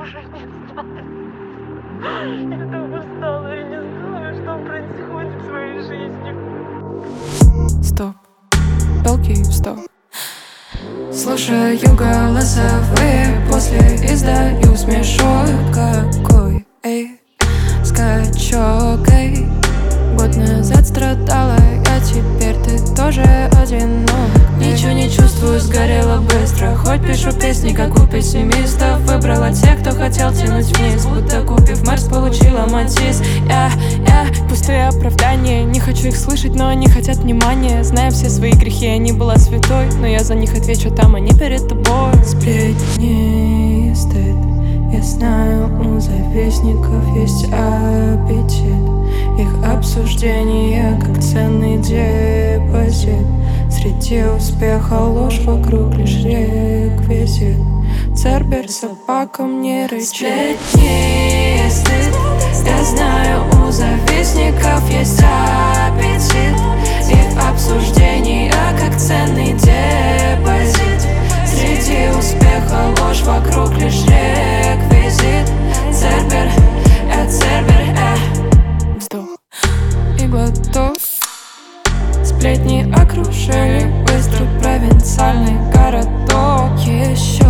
уже не знаю. Я так устала и не знаю, что происходит в своей жизни. Стоп, толки в стоп. Слушаю голосовые, после издаю смешок. Какой, эй, скачок, эй. Год назад страдала я, теперь ты тоже одинок. Ничего не чувствую, сгорела быстро. Хоть пишу песни, как у пессимистов. Выбрала тех, кто хотел тянуть вниз, будто купив Марс, получила Матис. Я пустые оправдания, не хочу их слышать, но они хотят внимания. Зная все свои грехи, я не была святой, но я за них отвечу там, они перед тобой. Сплетни и стыд, я знаю, у завистников есть аппетит. Их обсуждение как ценный депозит. Среди успеха ложь, вокруг лишь реквизит. Цербер собакам не рычит. Сплетни и стыд, я знаю, у завистников есть аппетит. Их обсуждение как ценный депозит. Среди успеха ложь, вокруг лишь реквизит. Цербер, Цербер, вздох и глоток. Сплетни окружили быстро провинциальный городок. Еще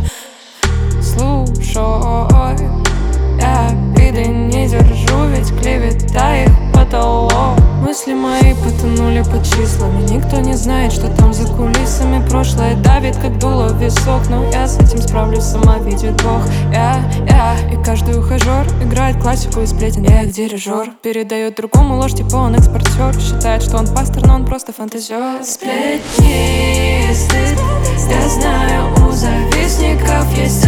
слушай, я обиды не держу, ведь клевета их потолок. Мысли мои потонули под числами, никто не знает, что там за кулисами. Прошлое давит, как дуло в висок, но я с этим справлюсь, сама видит Бог. И каждый ухажер играет классику из сплетен. Я их дирижер, передает другому ложь, типа он экспортер. Считает, что он пастор, но он просто фантазер. Сплетни и стыд, я знаю, у завистников есть